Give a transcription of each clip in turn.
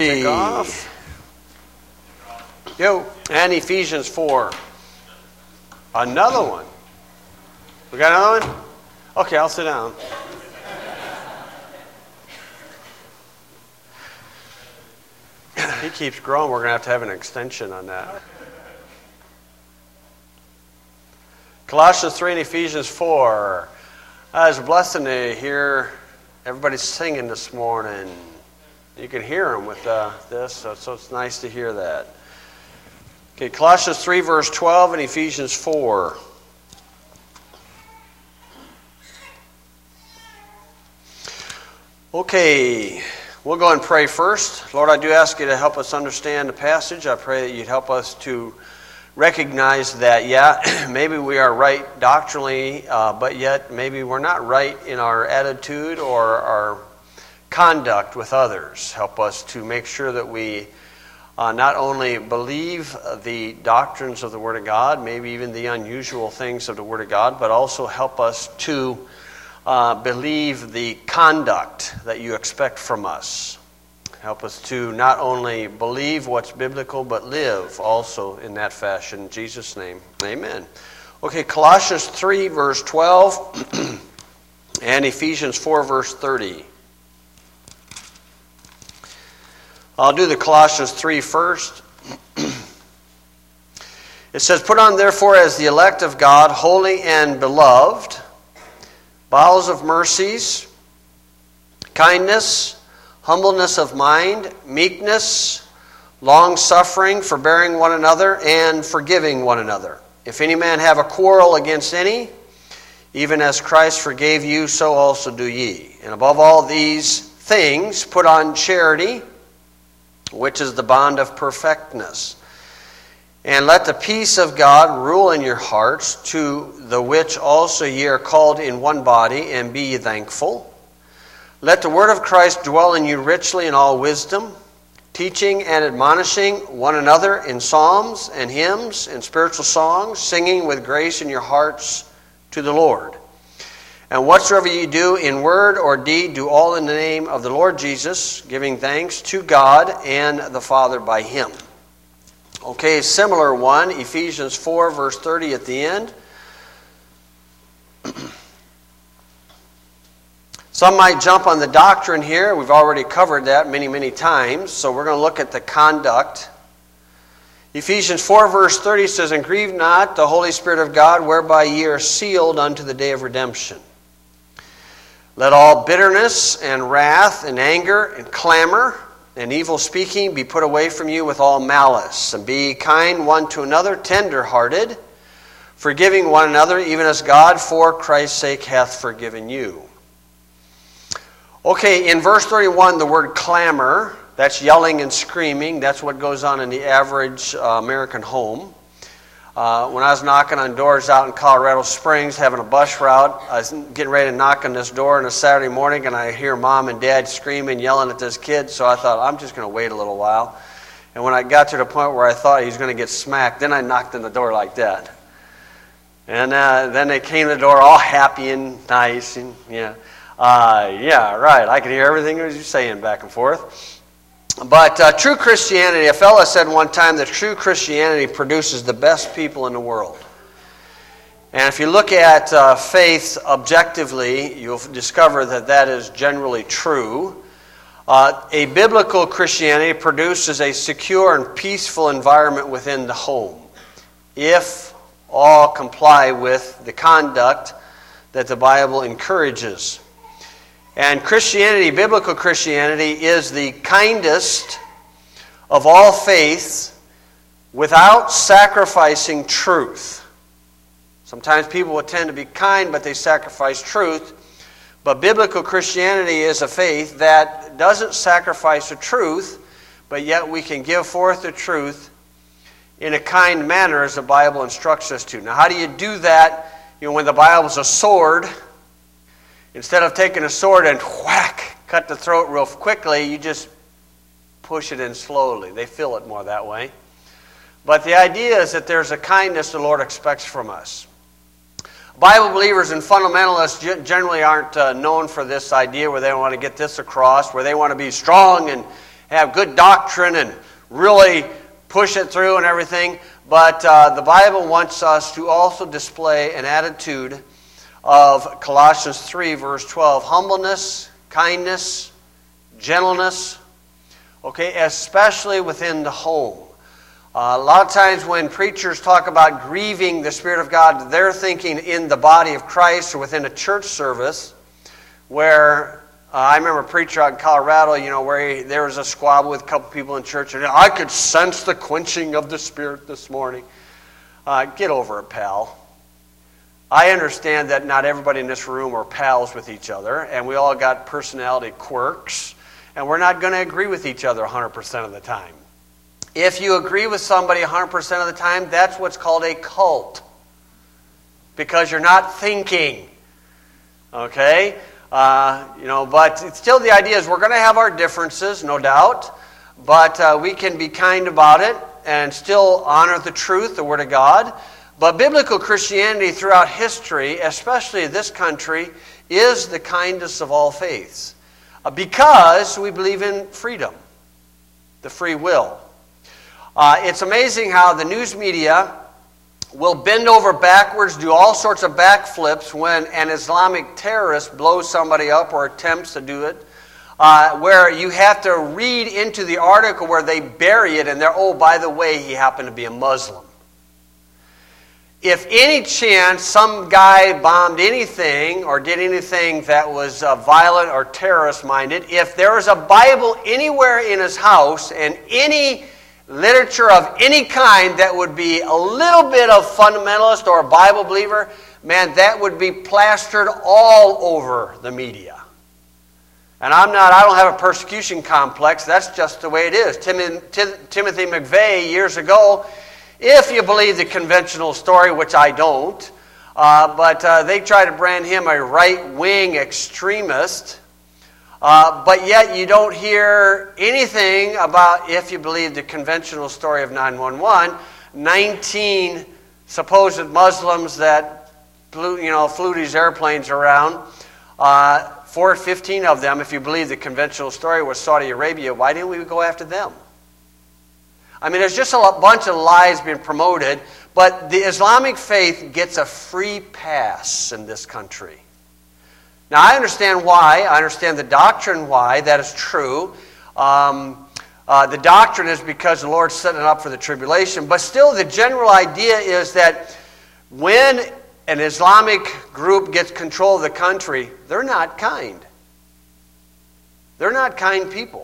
Take off. Yo, and Ephesians 4. Another one. We got another one? Okay, I'll sit down. He keeps growing. We're going to have an extension on that. Colossians 3 and Ephesians 4. It's a blessing to hear everybody singing this morning. You can hear them with this, so it's nice to hear that. Okay, Colossians 3, verse 12 and Ephesians 4. Okay, we'll go and pray first. Lord, I do ask you to help us understand the passage. I pray that you'd help us to recognize that, maybe we are right doctrinally, but yet maybe we're not right in our attitude or our conduct with others. Help us to make sure that we not only believe the doctrines of the Word of God, maybe even the unusual things of the Word of God, but also help us to believe the conduct that you expect from us. Help us to not only believe what's biblical, but live also in that fashion. In Jesus' name, amen. Okay, Colossians 3, verse 12, and Ephesians 4, verse 30. I'll do the Colossians 3 first. It says, "Put on therefore as the elect of God, holy and beloved, bowels of mercies, kindness, humbleness of mind, meekness, long-suffering, forbearing one another, and forgiving one another. If any man have a quarrel against any, even as Christ forgave you, so also do ye. And above all these things, put on charity, which is the bond of perfectness. And let the peace of God rule in your hearts, to the which also ye are called in one body, and be ye thankful. Let the word of Christ dwell in you richly in all wisdom, teaching and admonishing one another in psalms and hymns and spiritual songs, singing with grace in your hearts to the Lord. And whatsoever ye do in word or deed, do all in the name of the Lord Jesus, giving thanks to God and the Father by him." Okay, similar one, Ephesians 4, verse 30 at the end. Some might jump on the doctrine here. We've already covered that many, many times. So we're going to look at the conduct. Ephesians 4 verse 30 says, "And grieve not the Holy Spirit of God, whereby ye are sealed unto the day of redemption. Let all bitterness and wrath and anger and clamor and evil speaking be put away from you with all malice. And be kind one to another, tender-hearted, forgiving one another, even as God for Christ's sake hath forgiven you." Okay, in verse 31, the word clamor, that's yelling and screaming. That's what goes on in the average American home. When I was knocking on doors out in Colorado Springs, having a bus route, I was getting ready to knock on this door on a Saturday morning, and I hear Mom and Dad screaming, yelling at this kid, so I thought, I'm just going to wait a little while. And when I got to the point where I thought he was going to get smacked, then I knocked on the door like that. And then they came to the door all happy and nice, and yeah, right. I could hear everything he was saying back and forth. But true Christianity, a fellow said one time that true Christianity produces the best people in the world. And if you look at faith objectively, you'll discover that that is generally true. A biblical Christianity produces a secure and peaceful environment within the home, if all comply with the conduct that the Bible encourages. And Christianity, biblical Christianity, is the kindest of all faiths without sacrificing truth. Sometimes people will tend to be kind, but they sacrifice truth. But biblical Christianity is a faith that doesn't sacrifice the truth, but yet we can give forth the truth in a kind manner as the Bible instructs us to. Now, how do you do that? When the Bible's a sword, instead of taking a sword and whack, cut the throat real quickly, you just push it in slowly. They feel it more that way. But the idea is that there's a kindness the Lord expects from us. Bible believers and fundamentalists generally aren't known for this idea where they want to get this across, where they want to be strong and have good doctrine and really push it through and everything. But the Bible wants us to also display an attitude of Colossians 3, verse 12. Humbleness, kindness, gentleness, okay, especially within the home. A lot of times when preachers talk about grieving the Spirit of God, they're thinking in the body of Christ or within a church service where I remember a preacher out in Colorado, where there was a squabble with a couple people in church, and I could sense the quenching of the Spirit this morning. Get over it, pal. I understand that not everybody in this room are pals with each other, and we all got personality quirks, and we're not going to agree with each other 100% of the time. If you agree with somebody 100% of the time, that's what's called a cult, because you're not thinking, okay? But it's still the idea is we're going to have our differences, no doubt, but we can be kind about it and still honor the truth, the Word of God. But biblical Christianity throughout history, especially this country, is the kindest of all faiths because we believe in freedom, the free will. It's amazing how the news media will bend over backwards, do all sorts of backflips when an Islamic terrorist blows somebody up or attempts to do it, where you have to read into the article where they bury it and they're, oh, by the way, he happened to be a Muslim. If any chance some guy bombed anything or did anything that was violent or terrorist-minded, if there was a Bible anywhere in his house and any literature of any kind that would be a little bit of fundamentalist or a Bible believer, man, that would be plastered all over the media. And I don't have a persecution complex. That's just the way it is. Timothy McVeigh years ago, if you believe the conventional story, which I don't, but they try to brand him a right-wing extremist. But yet you don't hear anything about, if you believe the conventional story of 911, 19 supposed Muslims that flew these airplanes around. 15 of them, if you believe the conventional story, was Saudi Arabia. Why didn't we go after them? I mean, there's just a bunch of lies being promoted, but the Islamic faith gets a free pass in this country. Now, I understand why. I understand the doctrine why. That is true. The doctrine is because the Lord's setting it up for the tribulation. But still, the general idea is that when an Islamic group gets control of the country, they're not kind. They're not kind people.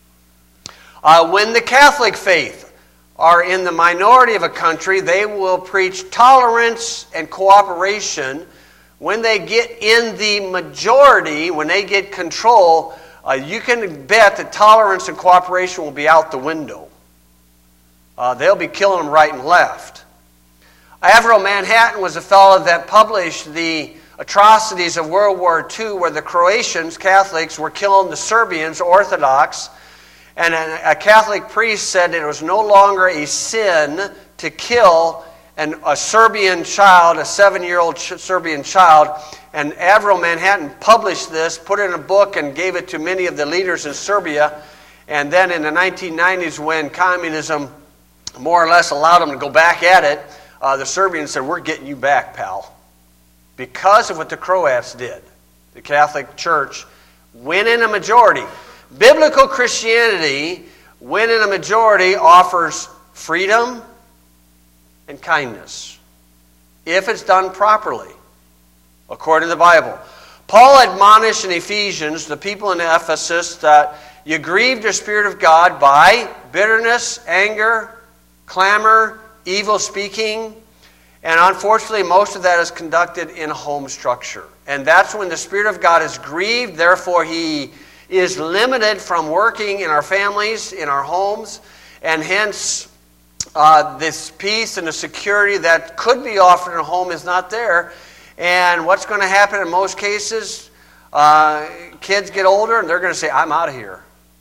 When the Catholic faith are in the minority of a country, they will preach tolerance and cooperation. When they get in the majority, when they get control, you can bet that tolerance and cooperation will be out the window. They'll be killing them right and left. Averell Manhattan was a fellow that published the atrocities of World War II, where the Croatians, Catholics, were killing the Serbians, Orthodox. And a Catholic priest said it was no longer a sin to kill a Serbian child, a 7-year-old Serbian child. And Averell Manhattan published this, put it in a book, and gave it to many of the leaders in Serbia. And then in the 1990s, when communism more or less allowed them to go back at it, the Serbians said, "We're getting you back, pal." Because of what the Croats did. The Catholic Church went in a majority. Biblical Christianity, when in a majority, offers freedom and kindness, if it's done properly, according to the Bible. Paul admonished in Ephesians, the people in Ephesus, that you grieve the Spirit of God by bitterness, anger, clamor, evil speaking, and unfortunately most of that is conducted in a home structure. And that's when the Spirit of God is grieved, therefore He is limited from working in our families, in our homes, and hence this peace and the security that could be offered in a home is not there. And what's going to happen in most cases, kids get older and they're going to say, "I'm out of here."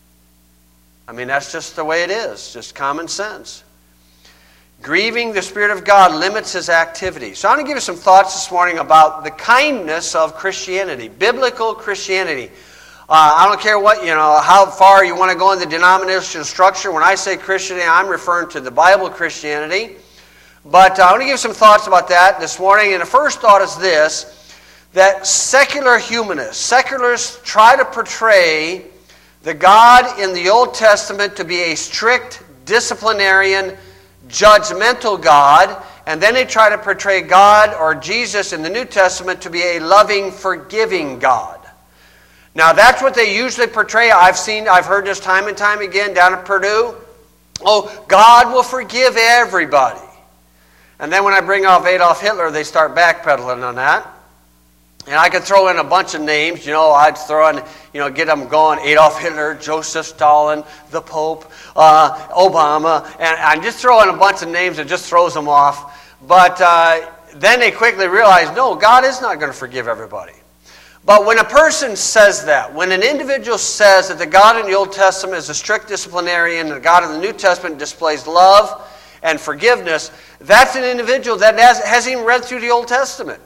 I mean, that's just the way it is, just common sense. Grieving the Spirit of God limits His activity. So I want to give you some thoughts this morning about the kindness of Christianity, biblical Christianity. I don't care what, how far you want to go in the denominational structure. When I say Christianity, I'm referring to the Bible Christianity. But I want to give some thoughts about that this morning. And the first thought is this, that secular humanists, secularists try to portray the God in the Old Testament to be a strict, disciplinarian, judgmental God, and then they try to portray God or Jesus in the New Testament to be a loving, forgiving God. Now that's what they usually portray. I've heard this time and time again down at Purdue. Oh, God will forgive everybody. And then when I bring off Adolf Hitler, they start backpedaling on that. And I could throw in a bunch of names. I'd throw in, get them going. Adolf Hitler, Joseph Stalin, the Pope, Obama. And I just throw in a bunch of names that just throws them off. But then they quickly realize, no, God is not going to forgive everybody. But when a person says that, when an individual says that the God in the Old Testament is a strict disciplinarian and the God in the New Testament displays love and forgiveness, that's an individual that hasn't even read through the Old Testament.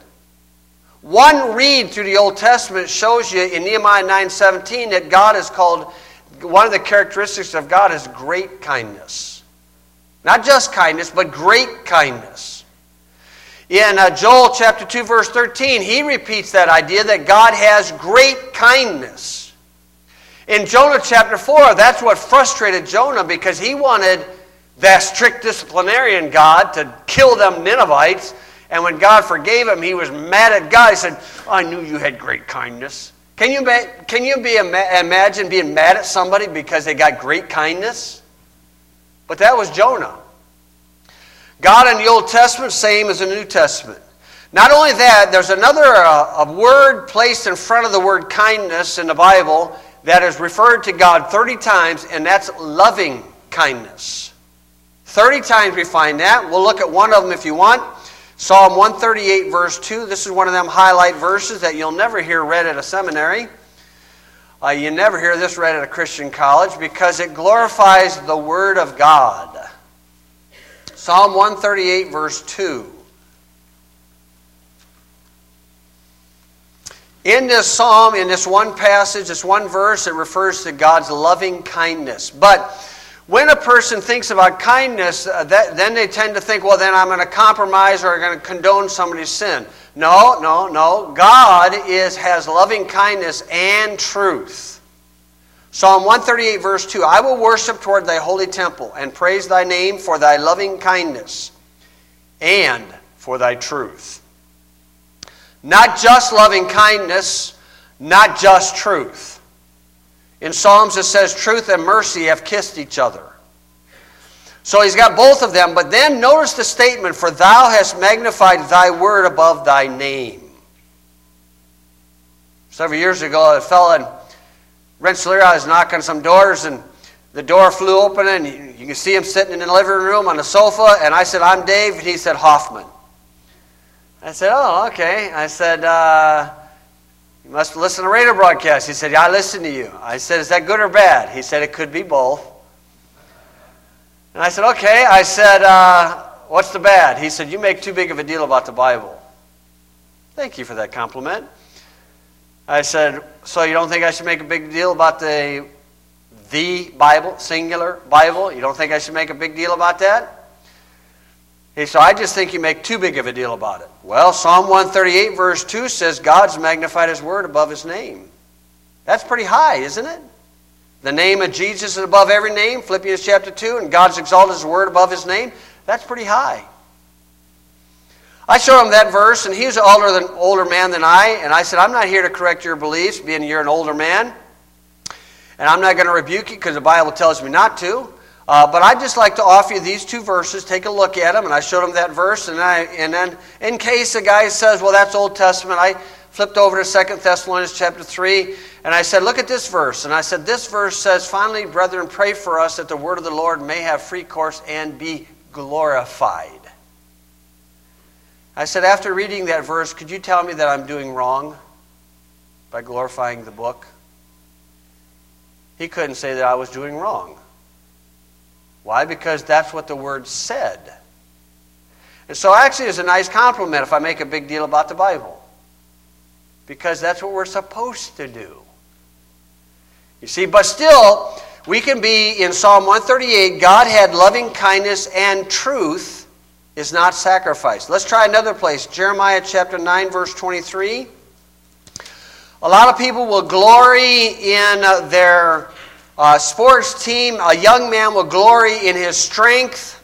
One read through the Old Testament shows you in Nehemiah 9:17 that God is called, one of the characteristics of God is great kindness. Not just kindness, but great kindness. In Joel chapter 2, verse 13, he repeats that idea that God has great kindness. In Jonah chapter 4, that's what frustrated Jonah because he wanted that strict disciplinarian God to kill them Ninevites. And when God forgave him, he was mad at God. He said, I knew you had great kindness. Can you imagine being mad at somebody because they got great kindness? But that was Jonah. God in the Old Testament, same as the New Testament. Not only that, there's another a word placed in front of the word kindness in the Bible that is referred to God 30 times, and that's loving kindness. 30 times we find that. We'll look at one of them if you want. Psalm 138, verse 2. This is one of them highlight verses that you'll never hear read at a seminary. You never hear this read at a Christian college because it glorifies the Word of God. Psalm 138, verse 2. In this psalm, in this one passage, this one verse, it refers to God's loving kindness. But when a person thinks about kindness, then they tend to think, well, then I'm going to compromise or I'm going to condone somebody's sin. No. God has loving kindness and truth. Psalm 138, verse 2, I will worship toward thy holy temple and praise thy name for thy loving kindness and for thy truth. Not just loving kindness, not just truth. In Psalms it says truth and mercy have kissed each other. So he's got both of them, but then notice the statement, for thou hast magnified thy word above thy name. Several years ago, a fellow in Rensselaer was knocking on some doors, and the door flew open, and you can see him sitting in the living room on the sofa, and I said, I'm Dave, and he said, Hoffman. I said, oh, okay. I said, you must listen to radio broadcasts. He said, yeah, I listen to you. I said, is that good or bad? He said, it could be both. And I said, okay. I said, what's the bad? He said, you make too big of a deal about the Bible. Thank you for that compliment. I said, so you don't think I should make a big deal about the Bible, singular Bible? You don't think I should make a big deal about that? He said, I just think you make too big of a deal about it. Well, Psalm 138, verse 2 says, God's magnified his word above his name. That's pretty high, isn't it? The name of Jesus is above every name, Philippians chapter 2, and God's exalted his word above his name. That's pretty high. I showed him that verse, and he was an older man than I, and I said, I'm not here to correct your beliefs, being you're an older man, and I'm not going to rebuke you because the Bible tells me not to, but I'd just like to offer you these two verses. Take a look at them, and I showed him that verse, and then in case a guy says, well, that's Old Testament, I flipped over to 2 Thessalonians chapter 3, and I said, look at this verse, and I said, this verse says, finally, brethren, pray for us that the word of the Lord may have free course and be glorified. I said, after reading that verse, could you tell me that I'm doing wrong by glorifying the book? He couldn't say that I was doing wrong. Why? Because that's what the word said. And so actually it's a nice compliment if I make a big deal about the Bible. Because that's what we're supposed to do. You see, but still, we can be in Psalm 138, God had loving kindness and truth is not sacrificed. Let's try another place. Jeremiah chapter 9, verse 23. A lot of people will glory in their sports team. A young man will glory in his strength.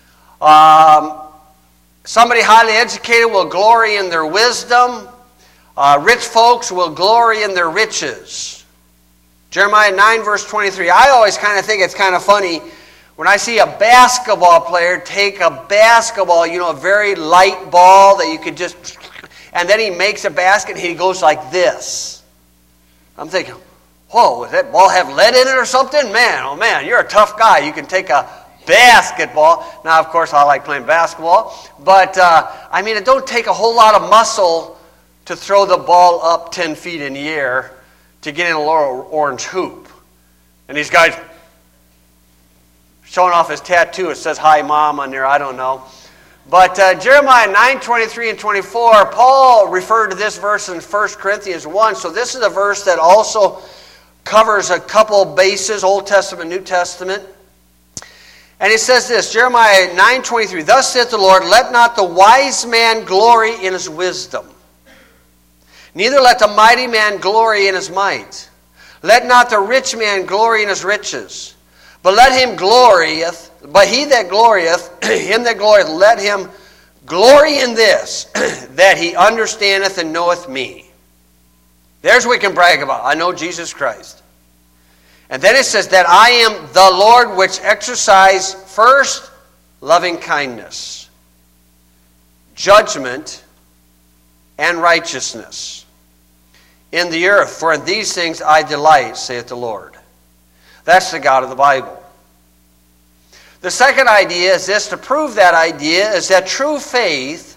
Somebody highly educated will glory in their wisdom. Rich folks will glory in their riches. Jeremiah 9, verse 23. I always kind of think it's kind of funny when I see a basketball player take a basketball, a very light ball that you could just, and then he makes a basket and he goes like this. I'm thinking, whoa, does that ball have lead in it or something? Man, oh man, you're a tough guy. You can take a basketball. Now, of course, I like playing basketball. But, it don't take a whole lot of muscle to throw the ball up 10 feet in the air to get in a little orange hoop. And these guys showing off his tattoo. It says, "Hi, Mom," on there. I don't know. But Jeremiah 9, 23 and 24, Paul referred to this verse in 1 Corinthians 1. So this is a verse that also covers a couple bases, Old Testament, New Testament. And it says this, Jeremiah 9:23, "Thus saith the Lord, let not the wise man glory in his wisdom, neither let the mighty man glory in his might. Let not the rich man glory in his riches, but let him glorieth, but he that glorieth, him that glorieth, let him glory in this, that he understandeth and knoweth me." There's what we can brag about. I know Jesus Christ. And then it says that I am the Lord which exercise first loving kindness, judgment, and righteousness in the earth. For in these things I delight, saith the Lord. That's the God of the Bible. The second idea is this, to prove that idea, is that true faith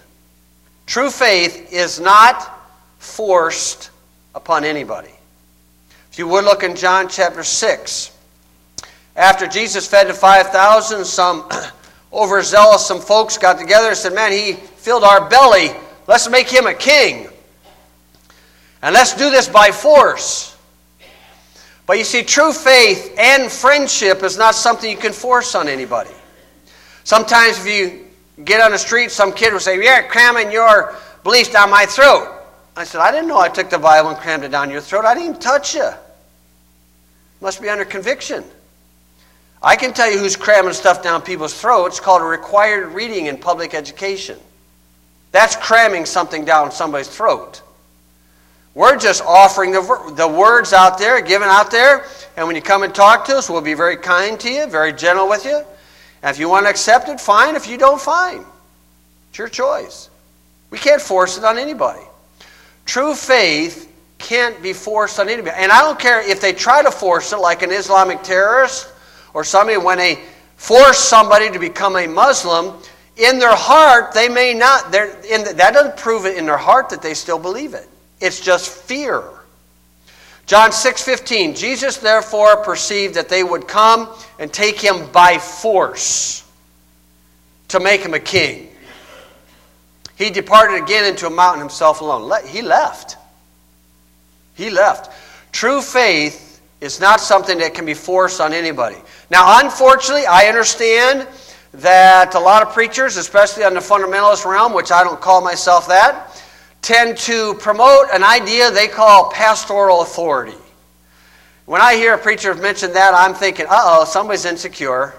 is not forced upon anybody. If you would look in John chapter 6. After Jesus fed the 5,000, some overzealous, some folks got together and said, "Man, he filled our belly. Let's make him a king. And let's do this by force." But you see, true faith and friendship is not something you can force on anybody. Sometimes if you get on the street, some kid will say, "You're cramming your beliefs down my throat." I said, "I didn't know I took the Bible and crammed it down your throat. I didn't even touch you. Must be under conviction." I can tell you who's cramming stuff down people's throats. It's called a required reading in public education. That's cramming something down somebody's throat. We're just offering the words out there, giving out there, and when you come and talk to us, we'll be very kind to you, very gentle with you. And if you want to accept it, fine. If you don't, fine. It's your choice. We can't force it on anybody. True faith can't be forced on anybody. And I don't care if they try to force it, like an Islamic terrorist or somebody, when they force somebody to become a Muslim, in their heart, they may not. That doesn't prove it in their heart that they still believe it. It's just fear. John 6:15, "Jesus therefore perceived that they would come and take him by force to make him a king. He departed again into a mountain himself alone." He left. He left. True faith is not something that can be forced on anybody. Now, unfortunately, I understand that a lot of preachers, especially on the fundamentalist realm, which I don't call myself that, tend to promote an idea they call pastoral authority. When I hear a preacher mention that, I'm thinking, uh-oh, somebody's insecure.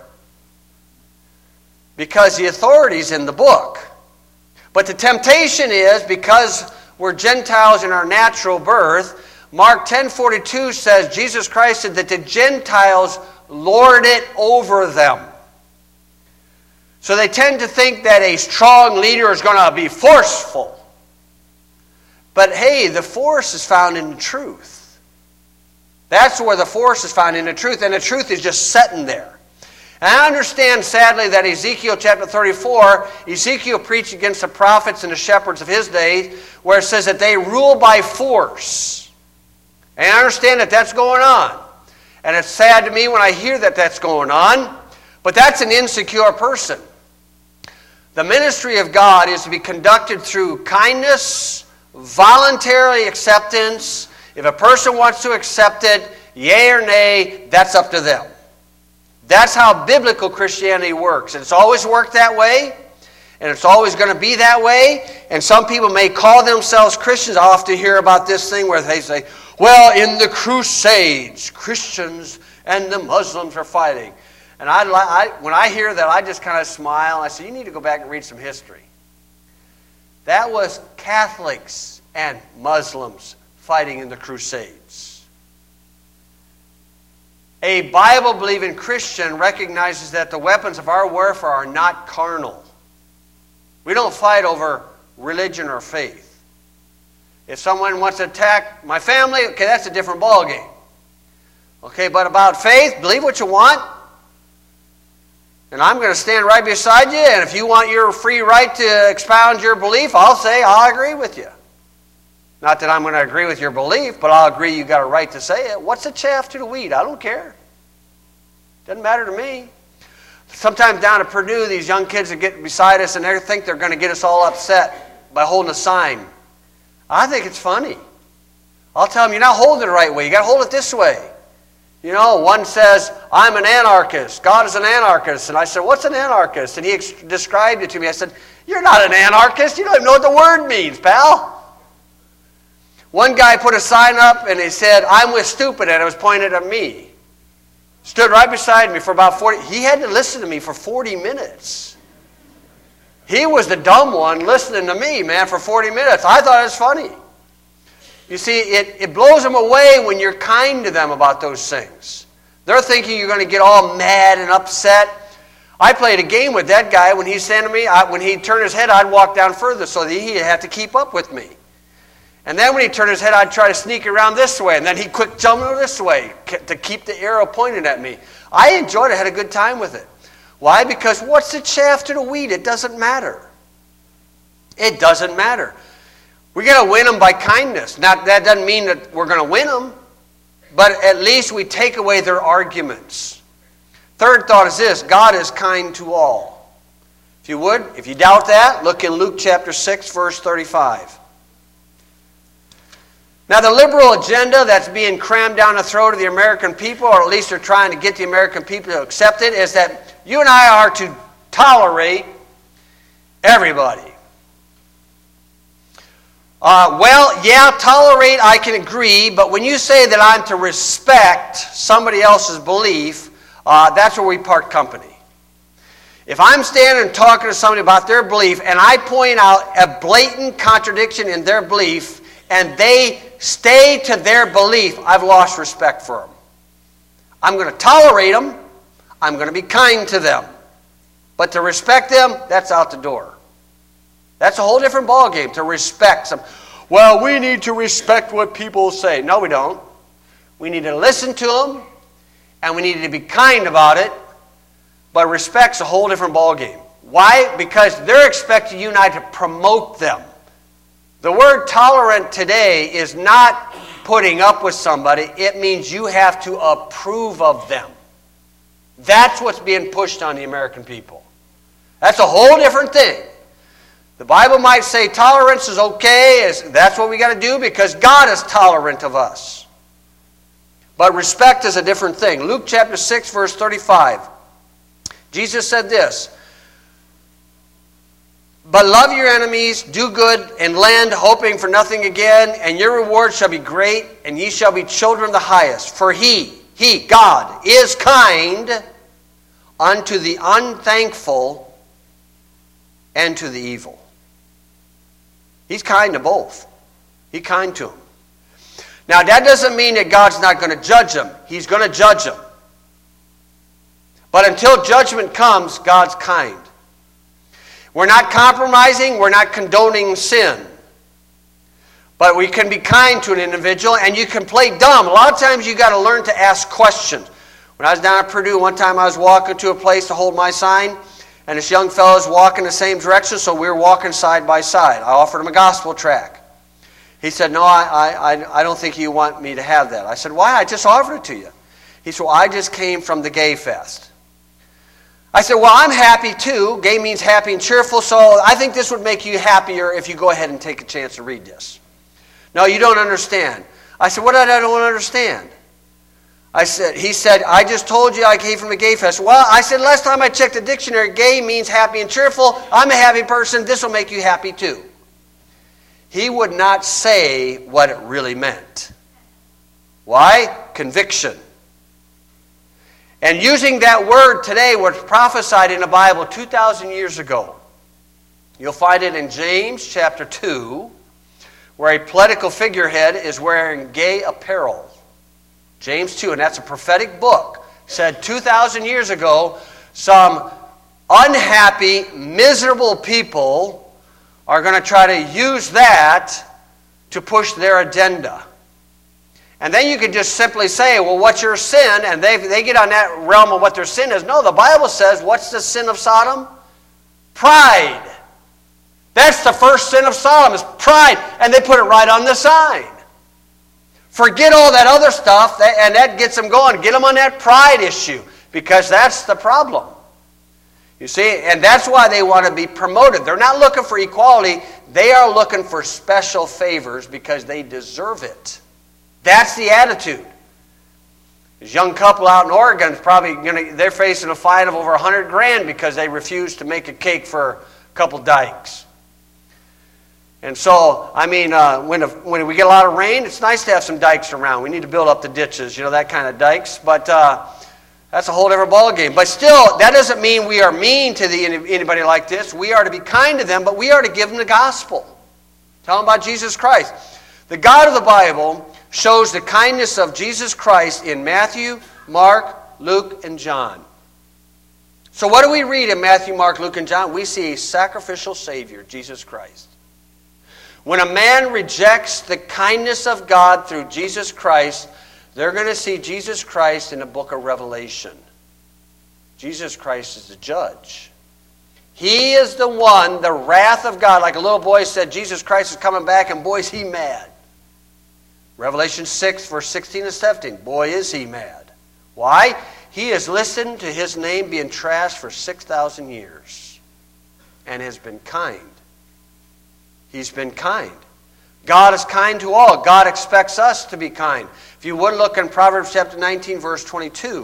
Because the authority's in the book. But the temptation is, because we're Gentiles in our natural birth, Mark 10:42 says, Jesus Christ said that the Gentiles lord it over them. So they tend to think that a strong leader is going to be forceful. But hey, the force is found in the truth. That's where the force is found, in the truth, and the truth is just sitting there. And I understand, sadly, that Ezekiel chapter 34, Ezekiel preached against the prophets and the shepherds of his day, where it says that they rule by force. And I understand that that's going on. And it's sad to me when I hear that that's going on, but that's an insecure person. The ministry of God is to be conducted through kindness, voluntary acceptance. If a person wants to accept it, Yea or nay, that's up to them. That's how biblical Christianity works. And it's always worked that way, and it's always going to be that way. And some people may call themselves Christians. I often hear about this thing where they say, well, in the Crusades, Christians and the Muslims are fighting. And when I hear that, I just kind of smile. I say, you need to go back and read some history. That was Catholics and Muslims fighting in the Crusades. A Bible-believing Christian recognizes that the weapons of our warfare are not carnal. We don't fight over religion or faith. If someone wants to attack my family, okay, that's a different ballgame. Okay, but about faith, believe what you want. And I'm going to stand right beside you, and if you want your free right to expound your belief, I'll agree with you. Not that I'm going to agree with your belief, but I'll agree you got a right to say it. What's the chaff to the wheat? I don't care. Doesn't matter to me. Sometimes down at Purdue, these young kids that get beside us and they think they're going to get us all upset by holding a sign. I think it's funny. I'll tell them, you're not holding it the right way. You got to hold it this way. You know, one says, I'm an anarchist. God is an anarchist. And I said, what's an anarchist? And he described it to me. I said, you're not an anarchist. You don't even know what the word means, pal. One guy put a sign up and he said, I'm with stupid, and it was pointed at me. Stood right beside me for about 40. He had to listen to me for 40 minutes. He was the dumb one listening to me, man, for 40 minutes. I thought it was funny. You see, it blows them away when you're kind to them about those things. They're thinking you're going to get all mad and upset. I played a game with that guy. When he said to me, when he turned his head, I'd walk down further so that he'd have to keep up with me. And then when he turned his head, I'd try to sneak around this way. And then he'd quick jump this way to keep the arrow pointed at me. I enjoyed it. I had a good time with it. Why? Because what's the chaff to the wheat? It doesn't matter. It doesn't matter. We're going to win them by kindness. Now, that doesn't mean that we're going to win them, but at least we take away their arguments. Third thought is this: God is kind to all. If you doubt that, look in Luke chapter 6, verse 35. Now, the liberal agenda that's being crammed down the throat of the American people, or at least they're trying to get the American people to accept it, is that you and I are to tolerate everybody. Tolerate, I can agree, but when you say that I'm to respect somebody else's belief, that's where we part company. If I'm standing and talking to somebody about their belief, and I point out a blatant contradiction in their belief, and they stay to their belief, I've lost respect for them. I'm going to tolerate them. I'm going to be kind to them. But to respect them, that's out the door. That's a whole different ballgame, to respect some. Well, we need to respect what people say. No, we don't. We need to listen to them, and we need to be kind about it, but respect's a whole different ballgame. Why? Because they're expecting you and I to promote them. The word tolerant today is not putting up with somebody. It means you have to approve of them. That's what's being pushed on the American people. That's a whole different thing. The Bible might say tolerance is okay. That's what we got to do because God is tolerant of us. But respect is a different thing. Luke chapter 6, verse 35. Jesus said this: but love your enemies, do good, and lend, hoping for nothing again, and your reward shall be great, and ye shall be children of the highest. For He, God, is kind unto the unthankful and to the evil. He's kind to both. He's kind to them. Now, that doesn't mean that God's not going to judge them. He's going to judge them. But until judgment comes, God's kind. We're not compromising. We're not condoning sin. But we can be kind to an individual, and you can play dumb. A lot of times you got to learn to ask questions. When I was down at Purdue, one time I was walking to a place to hold my sign, and this young fellow was walking the same direction, so we were walking side by side. I offered him a gospel tract. He said, no, I don't think you want me to have that. I said, why? I just offered it to you. He said, well, I just came from the Gay Fest. I said, well, I'm happy too. Gay means happy and cheerful, so I think this would make you happier if you go ahead and take a chance to read this. No, you don't understand. I said, what did I don't understand? He said, I just told you I came from the Gay Fest. Well, I said, last time I checked the dictionary, gay means happy and cheerful. I'm a happy person. This will make you happy too. He would not say what it really meant. Why? Conviction. And using that word today was prophesied in the Bible 2,000 years ago. You'll find it in James chapter 2, where a political figurehead is wearing gay apparel. James 2, and that's a prophetic book, said 2,000 years ago, some unhappy, miserable people are going to try to use that to push their agenda. And then you could just simply say, well, what's your sin? And they get on that realm of what their sin is. No, the Bible says, what's the sin of Sodom? Pride. That's the first sin of Sodom, is pride. And they put it right on the sign. Forget all that other stuff, and that gets them going. Get them on that pride issue, because that's the problem. You see, and that's why they want to be promoted. They're not looking for equality. They are looking for special favors because they deserve it. That's the attitude. This young couple out in Oregon is probably they're facing a fine of over $100,000 because they refused to make a cake for a couple dykes. And so, I mean, when we get a lot of rain, it's nice to have some dikes around. We need to build up the ditches, that kind of dikes. But that's a whole different ballgame. But still, that doesn't mean we are mean to anybody like this. We are to be kind to them, but we are to give them the gospel. Tell them about Jesus Christ. The God of the Bible shows the kindness of Jesus Christ in Matthew, Mark, Luke, and John. So what do we read in Matthew, Mark, Luke, and John? We see a sacrificial Savior, Jesus Christ. When a man rejects the kindness of God through Jesus Christ, they're going to see Jesus Christ in the book of Revelation. Jesus Christ is the judge. He is the one, the wrath of God. Like a little boy said, Jesus Christ is coming back, and boy, is he mad. Revelation 6, verse 16 and 17. Boy, is he mad. Why? He has listened to his name being trashed for 6,000 years and has been kind. He's been kind. God is kind to all. God expects us to be kind. If you would look in Proverbs chapter 19, verse 22.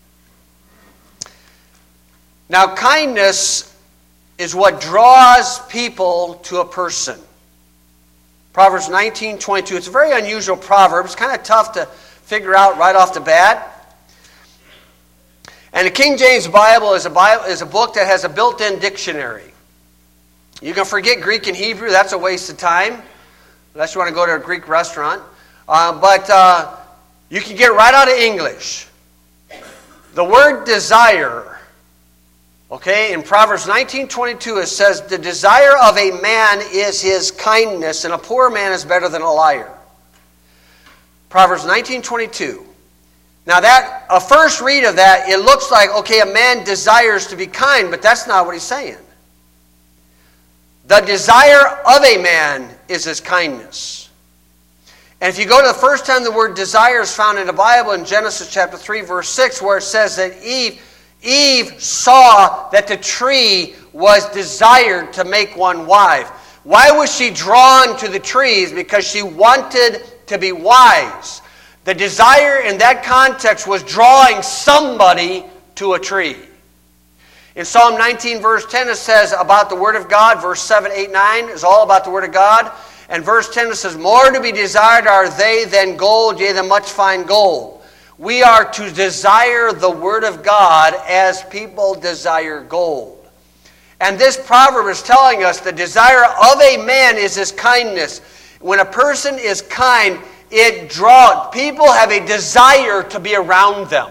Now, kindness is what draws people to a person. Proverbs 19:22. It's a very unusual proverb. It's kind of tough to figure out right off the bat. And the King James Bible is a book that has a built-in dictionary. You can forget Greek and Hebrew. That's a waste of time, unless you want to go to a Greek restaurant. But you can get right out of English. The word desire, okay, in Proverbs 19:22 it says, the desire of a man is his kindness, and a poor man is better than a liar. Proverbs 19:22. Now that, a first read of that, it looks like, okay, a man desires to be kind, but that's not what he's saying. The desire of a man is his kindness. And if you go to the first time the word desire is found in the Bible, in Genesis chapter 3, verse 6, where it says that Eve saw that the tree was desired to make one wife. Why was she drawn to the trees? Because she wanted to be wise. The desire in that context was drawing somebody to a tree. In Psalm 19, verse 10, it says about the Word of God. Verse 7, 8, 9 is all about the Word of God. And verse 10, it says, more to be desired are they than gold, yea, than much fine gold. We are to desire the Word of God as people desire gold. And this proverb is telling us the desire of a man is his kindness. When a person is kind, it draws. People have a desire to be around them.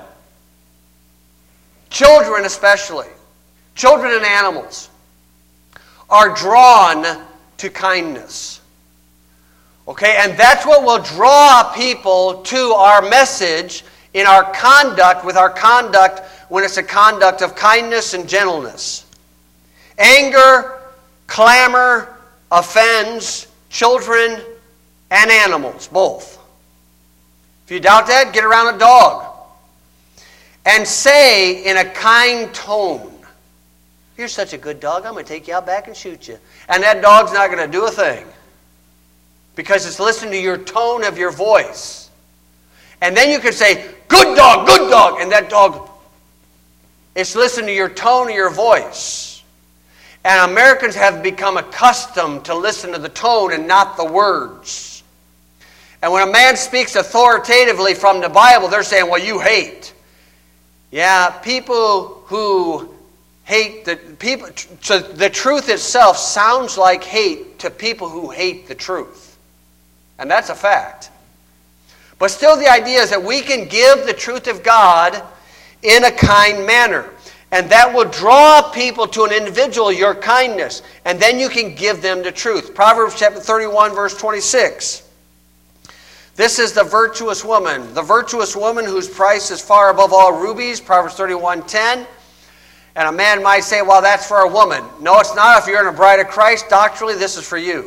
Children especially. Children and animals are drawn to kindness. Okay, and that's what will draw people to our message in our conduct, with our conduct when it's a conduct of kindness and gentleness. Anger, clamor, offends children and animals, both. If you doubt that, get around a dog and say in a kind tone, "You're such a good dog, I'm going to take you out back and shoot you." And that dog's not going to do a thing because it's listening to your tone of your voice. And then you could say, good dog, and that dog, it's listening to your tone of your voice. And Americans have become accustomed to listen to the tone and not the words. And when a man speaks authoritatively from the Bible, they're saying, well, you hate. Yeah, people who hate so the truth itself sounds like hate to people who hate the truth. And that's a fact. But still the idea is that we can give the truth of God in a kind manner. And that will draw people to an individual, your kindness. And then you can give them the truth. Proverbs chapter 31, verse 26. This is the virtuous woman. The virtuous woman whose price is far above all rubies. Proverbs 31:10. And a man might say, well, that's for a woman. No, it's not. If you're in a bride of Christ, doctrinally, this is for you.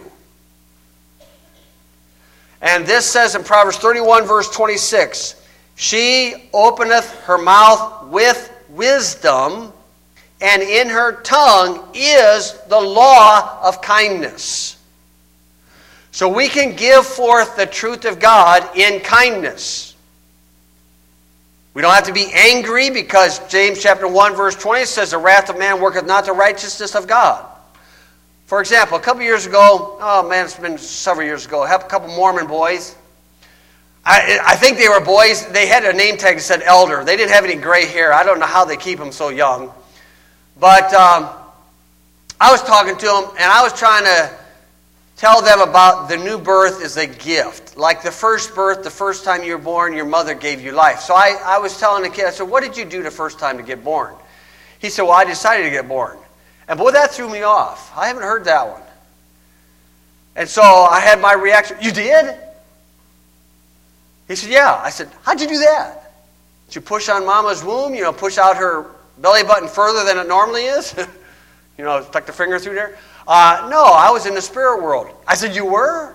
And this says in Proverbs 31, verse 26, she openeth her mouth with wisdom, and in her tongue is the law of kindness. So we can give forth the truth of God in kindness. We don't have to be angry because James chapter 1 verse 20 says the wrath of man worketh not the righteousness of God. For example, a couple years ago, oh man, it's been several years ago, I had a couple Mormon boys. I think they were boys. They had a name tag that said elder. They didn't have any gray hair. I don't know how they keep them so young. But I was talking to them and I was trying to tell them about the new birth is a gift. Like the first birth, the first time you were born, your mother gave you life. So I was telling the kid, I said, what did you do the first time to get born? He said, well, I decided to get born. And boy, that threw me off. I haven't heard that one. And so I had my reaction, you did? He said, yeah. I said, how'd you do that? Did you push on Mama's womb, push out her belly button further than it normally is? Stuck the finger through there? No, I was in the spirit world. I said, you were?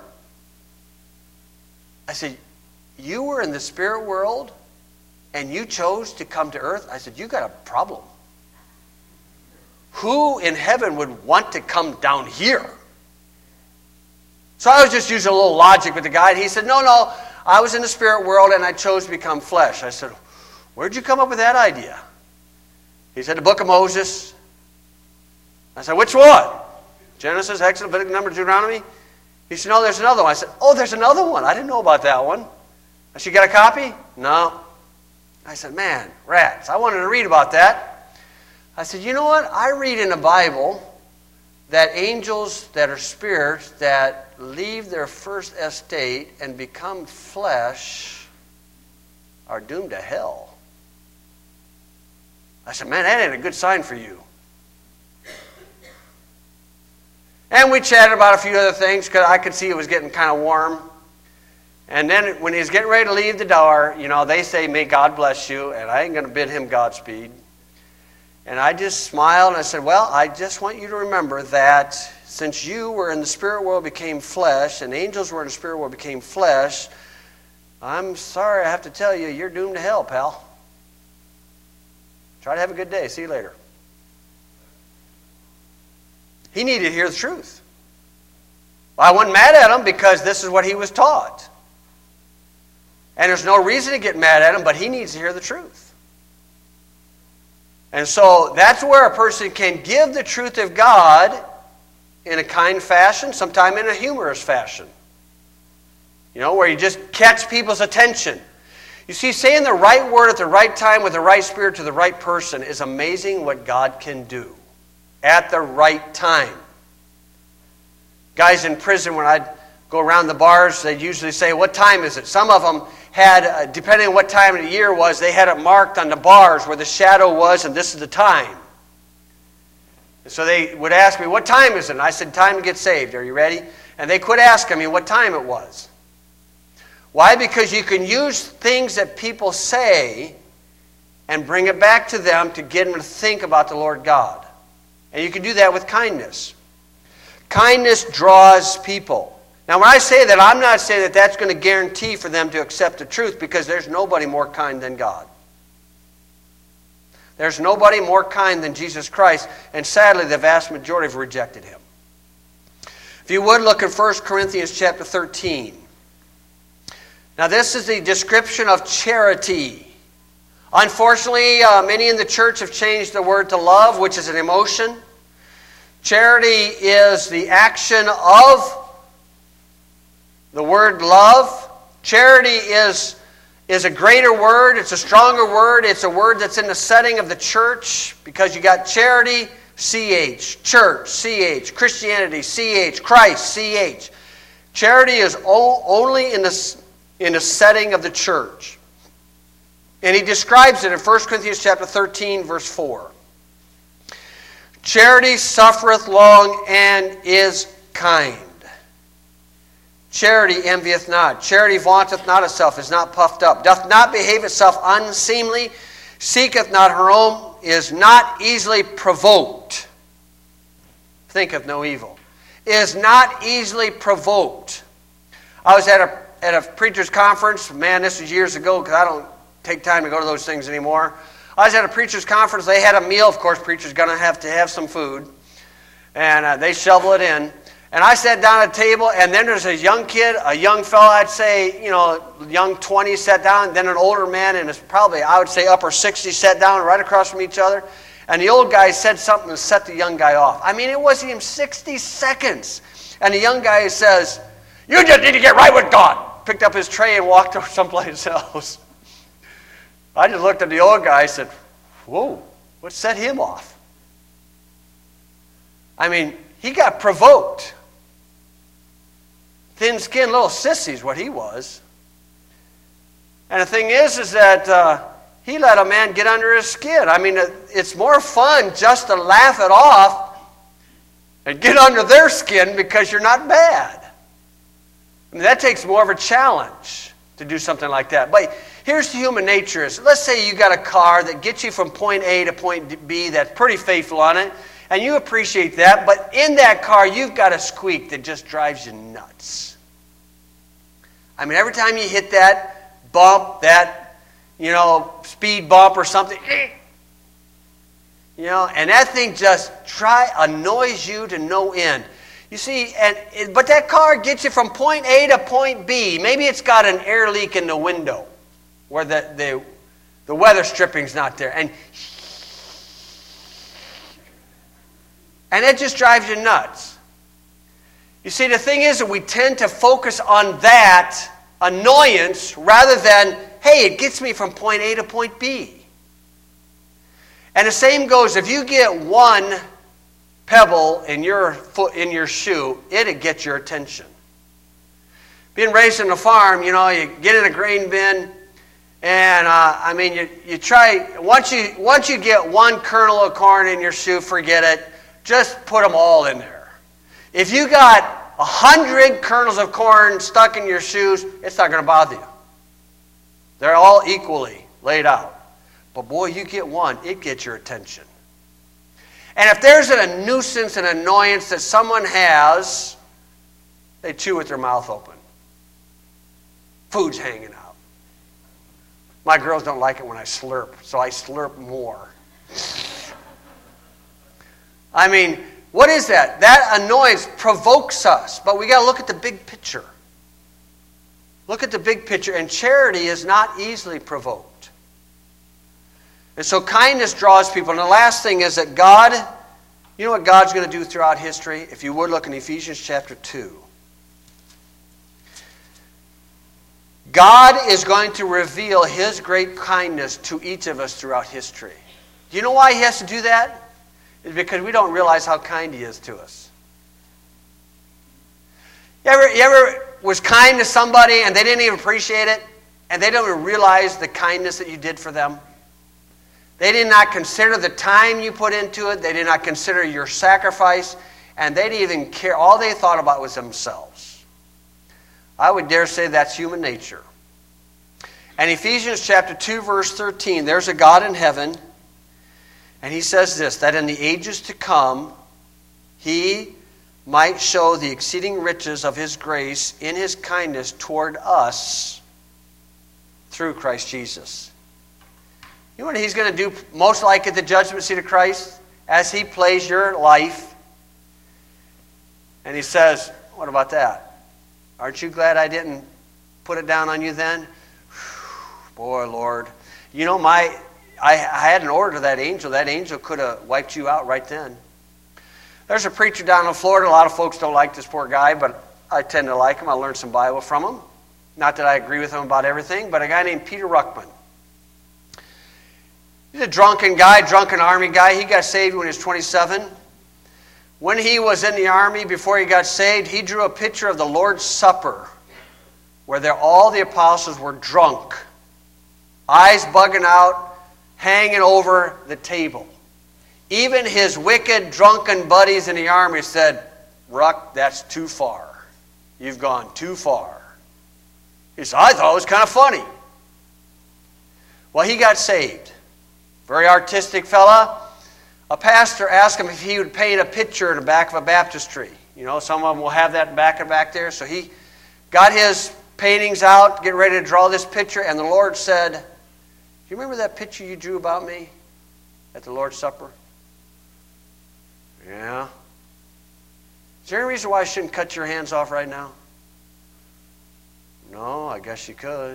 I said, you were in the spirit world and you chose to come to earth? I said, you got a problem. Who in heaven would want to come down here? So I was just using a little logic with the guy. And he said, no, I was in the spirit world and I chose to become flesh. I said, where'd you come up with that idea? He said, the book of Moses. I said, which one? Genesis, Exodus, Leviticus, Numbers, Deuteronomy? He said, no, there's another one. I said, oh, there's another one. I didn't know about that one. I said, you got a copy? No. I said, man, rats. I wanted to read about that. I said, you know what? I read in the Bible that angels that are spirits that leave their first estate and become flesh are doomed to hell. I said, man, that ain't a good sign for you. And we chatted about a few other things because I could see it was getting kind of warm. And then when he's getting ready to leave the door, they say, may God bless you, and I ain't going to bid him Godspeed. And I just smiled and I said, well, I just want you to remember that since you were in the spirit world became flesh, and angels were in the spirit world became flesh, I'm sorry I have to tell you, you're doomed to hell, pal. Try to have a good day. See you later. He needed to hear the truth. Well, I wasn't mad at him because this is what he was taught. And there's no reason to get mad at him, but he needs to hear the truth. And so that's where a person can give the truth of God in a kind fashion, sometime in a humorous fashion. Where you just catch people's attention. You see, saying the right word at the right time with the right spirit to the right person is amazing what God can do at the right time. Guys in prison, when I'd go around the bars, they'd usually say, what time is it? Some of them had, depending on what time of the year it was, they had it marked on the bars where the shadow was, and this is the time. And so they would ask me, what time is it? And I said, time to get saved. Are you ready? And they quit asking me what time it was. Why? Because you can use things that people say and bring it back to them to get them to think about the Lord God. And you can do that with kindness. Kindness draws people. Now, when I say that, I'm not saying that that's going to guarantee for them to accept the truth, because there's nobody more kind than God. There's nobody more kind than Jesus Christ, and sadly, the vast majority have rejected him. If you would, look at 1 Corinthians chapter 13. Now, this is the description of charity. Unfortunately, many in the church have changed the word to love, which is an emotion. Charity is the action of the word love. Charity is a greater word. It's a stronger word. It's a word that's in the setting of the church, because you got charity, CH, church, CH, Christianity, CH, Christ, CH. Charity is only in the setting of the church. And he describes it in 1 Corinthians chapter 13, verse 4. Charity suffereth long and is kind. Charity envieth not. Charity vaunteth not itself, is not puffed up, doth not behave itself unseemly, seeketh not her own, is not easily provoked, thinketh no evil, is not easily provoked. I was at a preacher's conference. Man, this was years ago, because I don't take time to go to those things anymore. I was at a preacher's conference. They had a meal. Of course, preacher's going to have some food. And they shovel it in. And I sat down at a table, and then there's a young kid, a young fella, I'd say, young 20s sat down, and then an older man, and it's probably, I would say, upper 60s sat down right across from each other. And the old guy said something to set the young guy off. I mean, it wasn't even 60 seconds. And the young guy says, "You just need to get right with God." Picked up his tray and walked over someplace else. I just looked at the old guy and said, "Whoa, what set him off?" I mean, he got provoked. Thin-skinned little sissy is what he was. And the thing is that he let a man get under his skin. I mean, it's more fun just to laugh it off and get under their skin because you're not bad. I mean, that takes more of a challenge to do something like that. But here's the human nature. Let's say you got a car that gets you from point A to point B that's pretty faithful on it, and you appreciate that, but in that car you've got a squeak that just drives you nuts. I mean, every time you hit that bump, that, speed bump or something, and that thing just annoys you to no end. You see, but that car gets you from point A to point B. Maybe it's got an air leak in the window where the weather stripping's not there. And it just drives you nuts. You see, the thing is that we tend to focus on that annoyance rather than, hey, it gets me from point A to point B. And the same goes, if you get one pebble in your shoe, it'll get your attention. Being raised on a farm, you get in a grain bin, and you try, once you get one kernel of corn in your shoe, forget it. Just put them all in there. If you got 100 kernels of corn stuck in your shoes, it's not going to bother you. They're all equally laid out. But boy, you get one, it gets your attention. And if there's a nuisance, an annoyance that someone has, they chew with their mouth open. Food's hanging out. My girls don't like it when I slurp, so I slurp more. I mean, what is that? That annoyance provokes us, but we got to look at the big picture. Look at the big picture, and charity is not easily provoked. And so kindness draws people. And the last thing is that God, you know what God's going to do throughout history? If you would look in Ephesians chapter 2. God is going to reveal His great kindness to each of us throughout history. Do you know why He has to do that? It's because we don't realize how kind He is to us. You ever was kind to somebody and they didn't even appreciate it? And they don't even realize the kindness that you did for them? They did not consider the time you put into it. They did not consider your sacrifice. And they didn't even care. All they thought about was themselves. I would dare say that's human nature. And Ephesians chapter 2, verse 13, there's a God in heaven, and He says this, that in the ages to come, He might show the exceeding riches of His grace in His kindness toward us through Christ Jesus. You know what He's going to do most likely at the judgment seat of Christ? As He plays your life, and He says, what about that? Aren't you glad I didn't put it down on you then? Boy, Lord. You know, I had an order to that angel. That angel could have wiped you out right then. There's a preacher down in Florida. A lot of folks don't like this poor guy, but I tend to like him. I learned some Bible from him. Not that I agree with him about everything, but a guy named Peter Ruckman. He's a drunken guy, drunken army guy. He got saved when he was 27. When he was in the army, before he got saved, he drew a picture of the Lord's Supper, where all the apostles were drunk, eyes bugging out, hanging over the table. Even his wicked, drunken buddies in the army said, "Ruck, that's too far. You've gone too far." He said, "I thought it was kind of funny." Well, he got saved. Very artistic fella. A pastor asked him if he would paint a picture in the back of a baptistry. You know, some of them will have that back there. So he got his paintings out, getting ready to draw this picture, and the Lord said, "Do you remember that picture you drew about me at the Lord's Supper?" "Yeah." "Is there any reason why I shouldn't cut your hands off right now?" "No, I guess you could."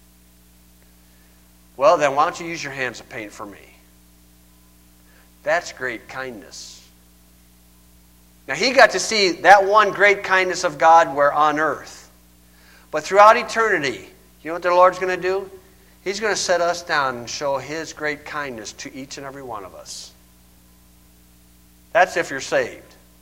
"Well, then why don't you use your hands to paint for me?" That's great kindness. Now, he got to see that one great kindness of God where on earth. But throughout eternity, you know what the Lord's going to do? He's going to set us down and show His great kindness to each and every one of us. That's if you're saved.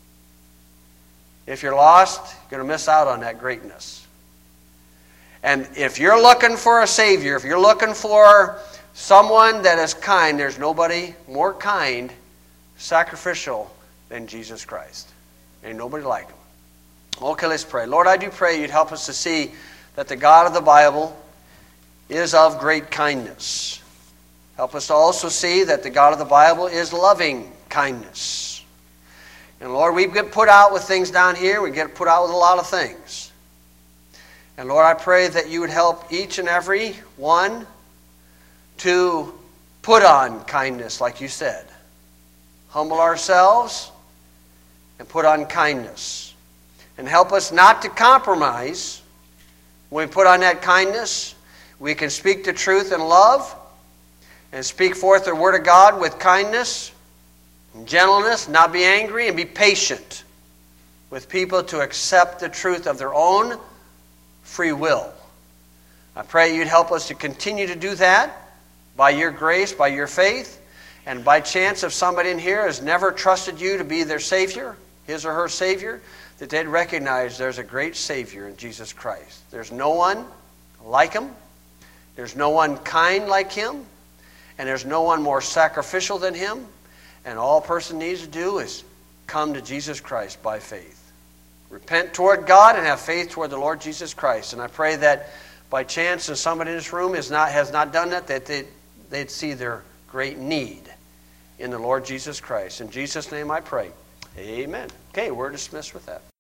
If you're lost, you're going to miss out on that greatness. And if you're looking for a Savior, if you're looking for someone that is kind, there's nobody more kind, sacrificial than Jesus Christ. Ain't nobody like Him. Okay, let's pray. Lord, I do pray You'd help us to see that the God of the Bible is of great kindness. Help us to also see that the God of the Bible is loving kindness. And Lord, we get put out with things down here. We get put out with a lot of things. And Lord, I pray that You would help each and every one to put on kindness, like You said. Humble ourselves and put on kindness. And help us not to compromise. When we put on that kindness, we can speak the truth in love and speak forth the Word of God with kindness and gentleness, not be angry, and be patient with people to accept the truth of their own free will. I pray You'd help us to continue to do that by Your grace, by Your faith, and by chance if somebody in here has never trusted You to be their Savior, his or her Savior, that they'd recognize there's a great Savior in Jesus Christ. There's no one like Him. There's no one kind like Him. And there's no one more sacrificial than Him. And all a person needs to do is come to Jesus Christ by faith. Repent toward God and have faith toward the Lord Jesus Christ. And I pray that by chance if somebody in this room has not done that they'd see their great need in the Lord Jesus Christ. In Jesus' name I pray. Amen. Okay, we're dismissed with that.